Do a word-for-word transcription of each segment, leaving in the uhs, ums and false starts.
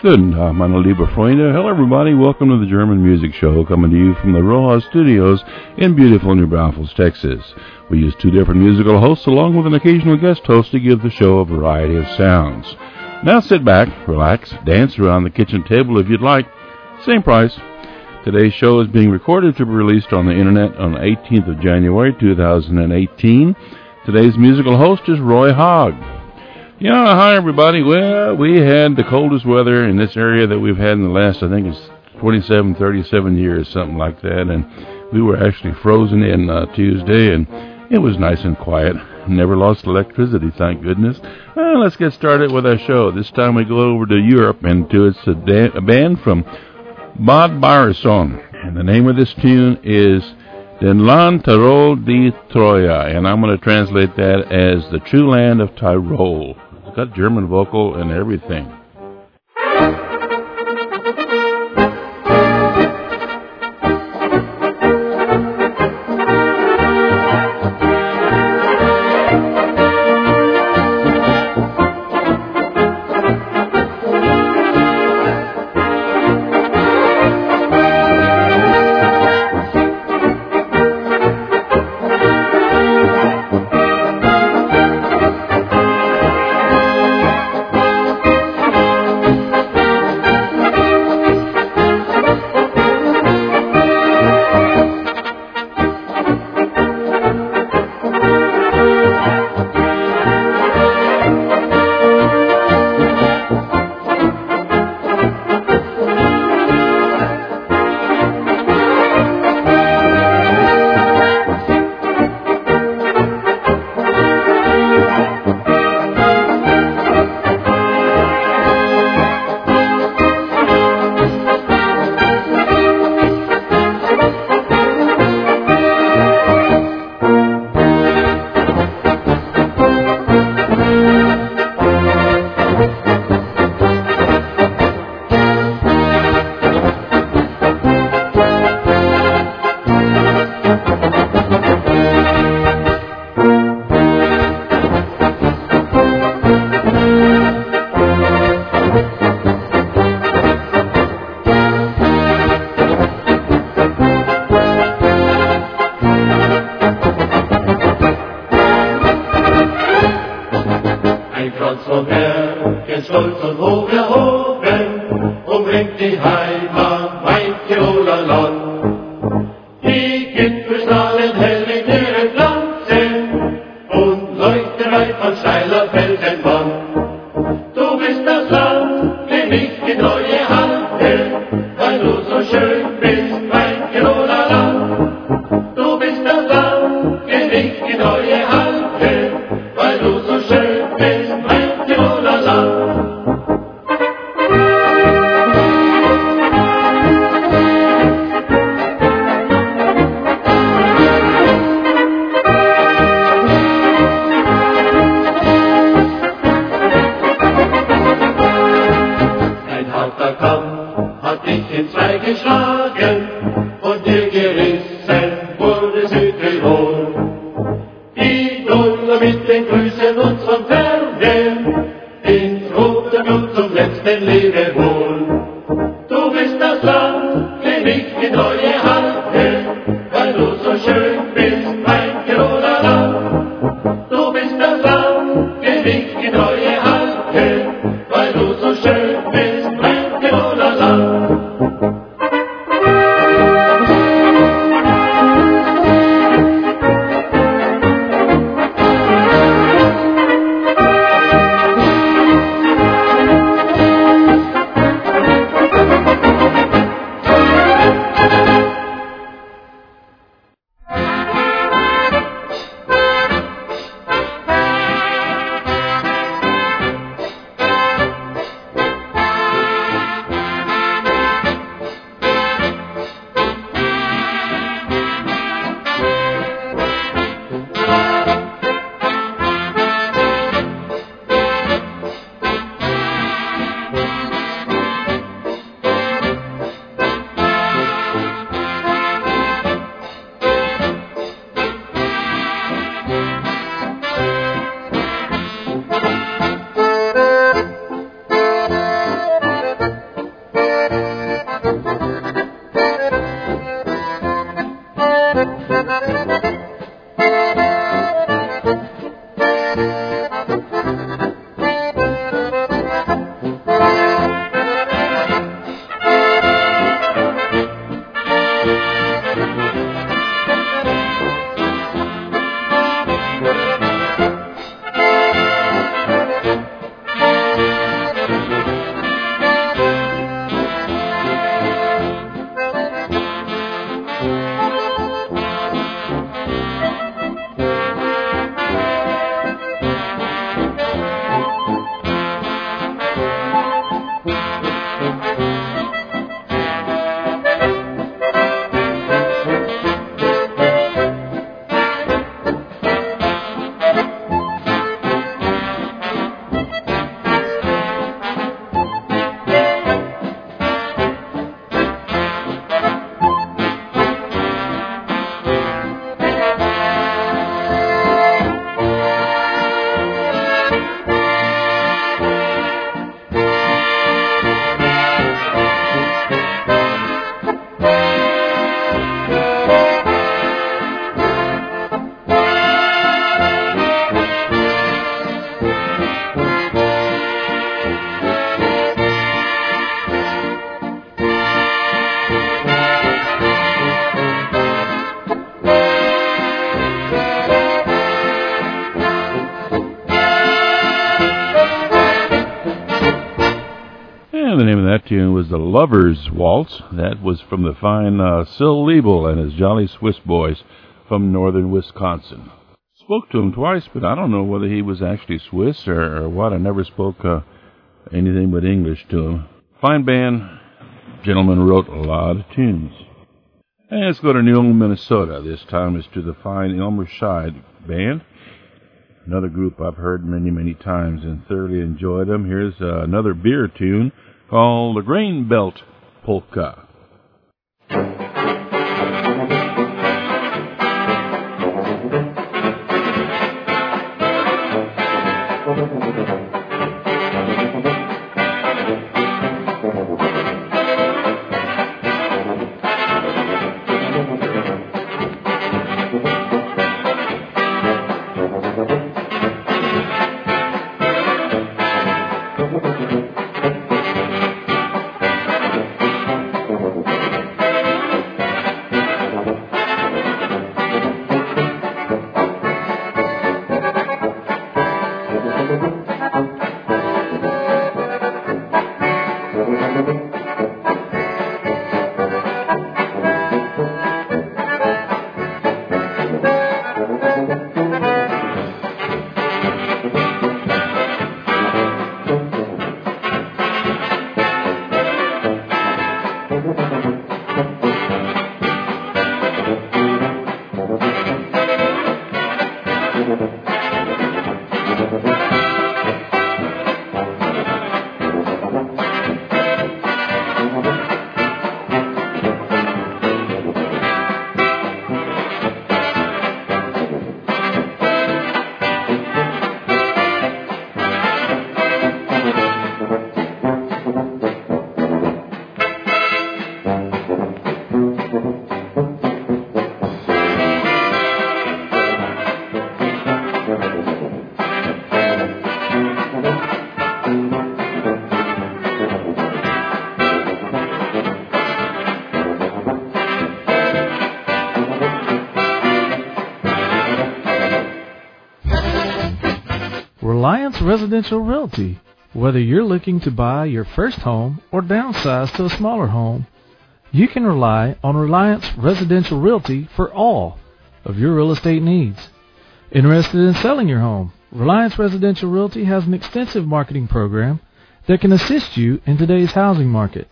Guten Tag, meine liebe Freunde. Hello, everybody. Welcome to the German Music Show, coming to you from the Rojas Studios in beautiful New Braunfels, Texas. We use two different musical hosts along with an occasional guest host to give the show a variety of sounds. Now sit back, relax, dance around the kitchen table if you'd like. Same price. Today's show is being recorded to be released on the internet on the eighteenth of January, two thousand eighteen. Today's musical host is Roy Hogg. Yeah, hi everybody. Well, we had the coldest weather in this area that we've had in the last, I think it's twenty-seven, thirty-seven years, something like that. And we were actually frozen in uh, Tuesday, and it was nice and quiet. Never lost electricity, thank goodness. Well, let's get started with our show. This time we go over to Europe, and to it's a, da- a band from Bad Bayersohn. And the name of this tune is Den Land Tirol di Troja, and I'm going to translate that as the true land of Tyrol. It's got German vocal and everything. That tune was the Lover's Waltz. That was from the fine uh, Syl Liebel and his Jolly Swiss Boys from northern Wisconsin. Spoke to him twice, but I don't know whether he was actually Swiss or, or what. I never spoke uh, anything but English to him. Fine band. Gentleman wrote a lot of tunes. And let's go to New Ulm, Minnesota. This time is to the fine Elmer Scheid Band. Another group I've heard many, many times and thoroughly enjoyed them. Here's uh, another beer tune called the Grain Belt Polka. Reliance Residential Realty. Whether you're looking to buy your first home or downsize to a smaller home, you can rely on Reliance Residential Realty for all of your real estate needs. Interested in selling your home? Reliance Residential Realty has an extensive marketing program that can assist you in today's housing market.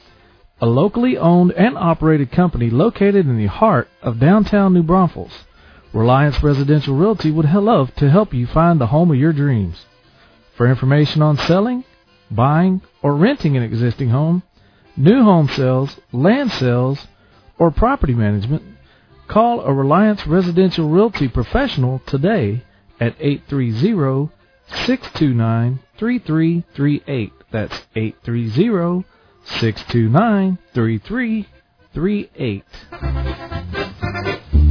A locally owned and operated company located in the heart of downtown New Braunfels, Reliance Residential Realty would love to help you find the home of your dreams. For information on selling, buying, or renting an existing home, new home sales, land sales, or property management, call a Reliance Residential Realty professional today at eight three zero, six two nine, three three three eight. That's eight three zero, six two nine, three three three eight.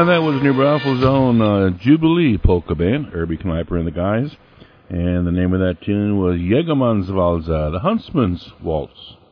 And that was New Braunfels' own uh, Jubilee polka band, Irby Kneiper and the guys. And the name of that tune was Jägermannswalzer, the Huntsman's Waltz.